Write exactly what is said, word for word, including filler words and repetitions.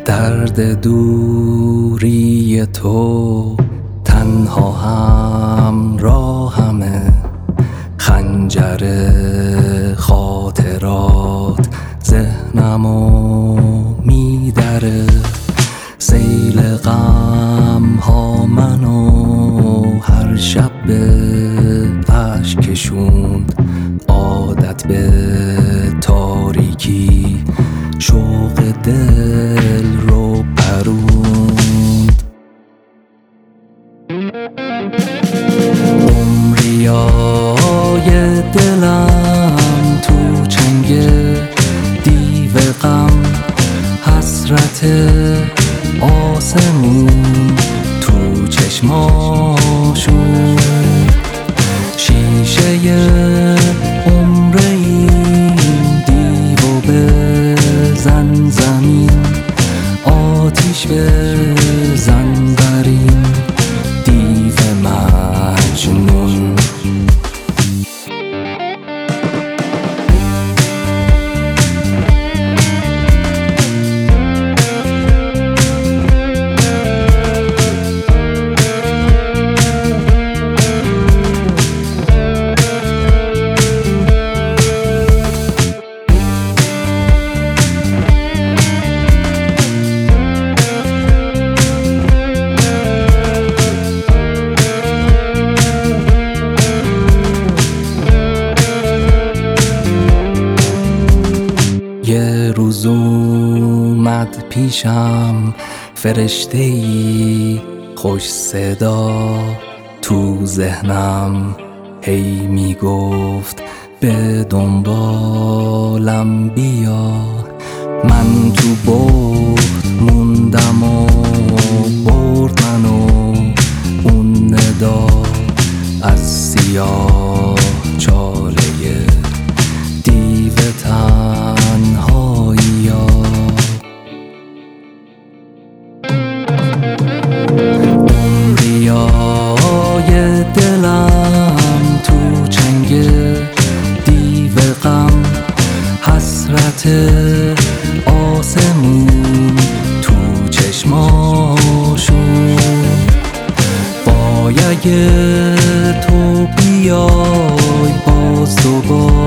درد دوری تو تنها همراهمه، خنجر خاطرات ذهنمو میدره، سیل غم ها منو هر شب به اشک کشوند، عادت به تاریکی شوق دل رو پروند. عمریای دلم تو چنگ دیو غم، حسرت آسمون تو چشماشون، شیشه عمر این دیو بزن زمین، آتیش بزن بر این دیو مجنون. یه روز اومد پیشم فرشته‌ای خوش صدا، تو ذهنم هی میگفت به دنبالم بیا. من تو برد موندم و برد منو اون ندا، از سیاه چاله دیو تنهایی ها. عمریای دلم تو چنگ دیو غم، حسرت آسمون تو چشماشون، باید تو بیای باز دوباره